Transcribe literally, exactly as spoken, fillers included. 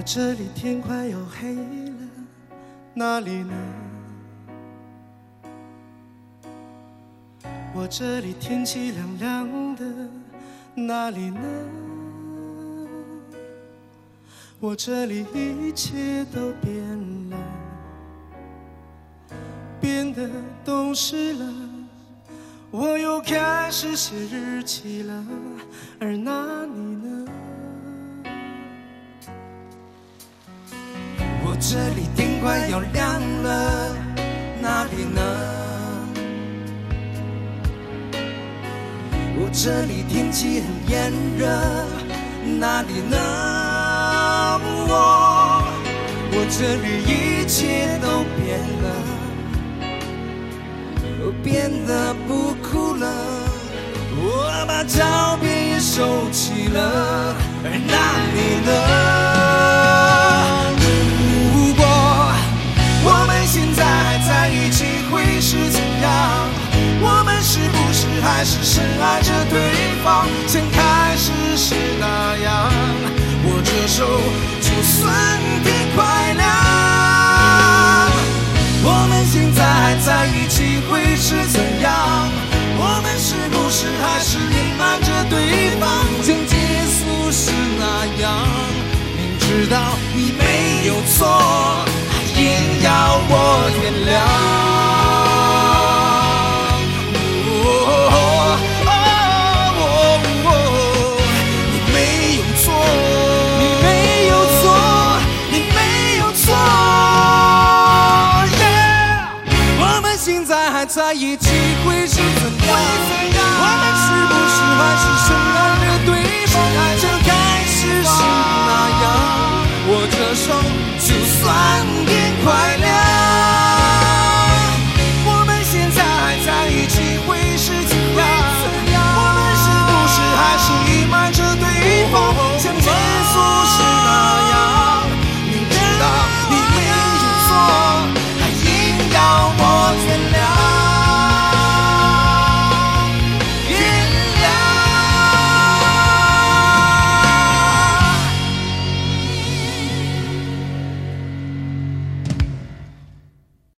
这里天快要黑了，哪里呢？我这里天气凉凉的，哪里呢？我这里一切都变了，变得懂事了，我又开始写日记了，而那你呢？我这里天快要亮了，哪里呢？我这里天气很炎热，哪里呢？我我这里一切都变了，变得不哭了，我把照片也收起了，而那你呢？如果我们现在还在一起会是怎样？我们是不是还是深爱着对方，像开始时那样？握着手就算天快亮。我们现在还在一起会是怎样？我们是不是还是隐瞒着对方，像结束时那样？明知道你没有错，还硬要我原谅。在一起